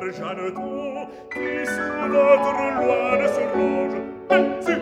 Jeanneton, qui sous votre loi ne se range.